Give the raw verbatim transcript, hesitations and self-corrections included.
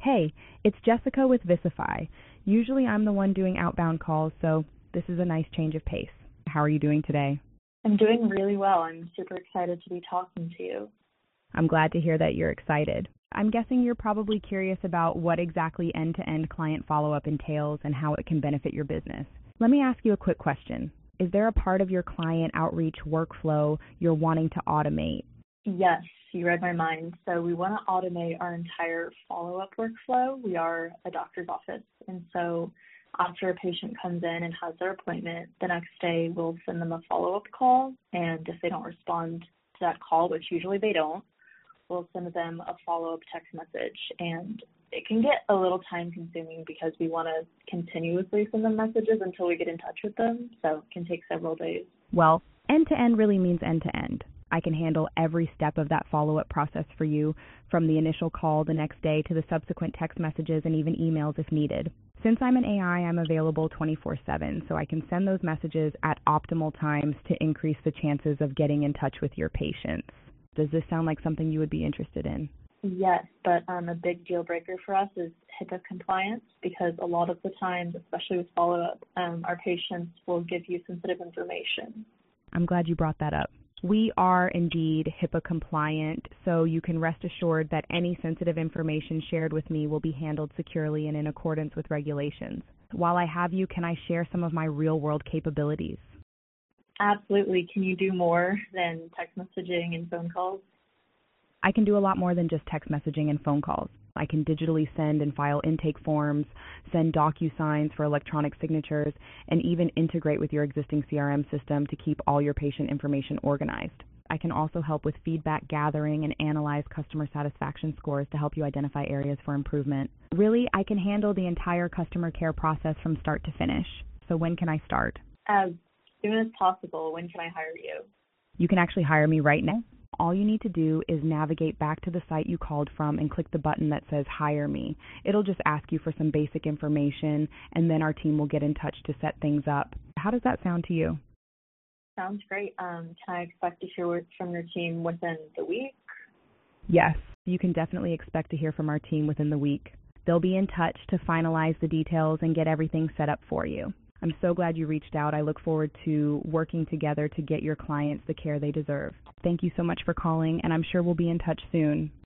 Hey, it's Jessica with Visify. Usually I'm the one doing outbound calls, so this is a nice change of pace. How are you doing today? I'm doing really well. I'm super excited to be talking to you. I'm glad to hear that you're excited. I'm guessing you're probably curious about what exactly end-to-end client follow-up entails and how it can benefit your business. Let me ask you a quick question. Is there a part of your client outreach workflow you're wanting to automate? Yes, you read my mind. So we want to automate our entire follow-up workflow. We are a doctor's office, and so after a patient comes in and has their appointment, the next day we'll send them a follow-up call, and if they don't respond to that call, which usually they don't, we'll send them a follow-up text message. And it can get a little time consuming because we want to continuously send them messages until we get in touch with them, so it can take several days. Well, end-to-end really means end-to-end. I can handle every step of that follow-up process for you, from the initial call the next day to the subsequent text messages and even emails if needed. Since I'm an A I, I'm available twenty-four seven, so I can send those messages at optimal times to increase the chances of getting in touch with your patients. Does this sound like something you would be interested in? Yes, but um, a big deal breaker for us is HIPAA compliance, because a lot of the times, especially with follow-up, um, our patients will give you sensitive information. I'm glad you brought that up. We are indeed HIPAA compliant, so you can rest assured that any sensitive information shared with me will be handled securely and in accordance with regulations. While I have you, can I share some of my real-world capabilities? Absolutely. Can you do more than text messaging and phone calls? I can do a lot more than just text messaging and phone calls. I can digitally send and file intake forms, send DocuSigns for electronic signatures, and even integrate with your existing C R M system to keep all your patient information organized. I can also help with feedback gathering and analyze customer satisfaction scores to help you identify areas for improvement. Really, I can handle the entire customer care process from start to finish. So when can I start? As soon as possible. When can I hire you? You can actually hire me right now. All you need to do is navigate back to the site you called from and click the button that says Hire Me. It'll just ask you for some basic information, and then our team will get in touch to set things up. How does that sound to you? Sounds great. Um, can I expect to hear from your team within the week? Yes, you can definitely expect to hear from our team within the week. They'll be in touch to finalize the details and get everything set up for you. I'm so glad you reached out. I look forward to working together to get your clients the care they deserve. Thank you so much for calling, and I'm sure we'll be in touch soon.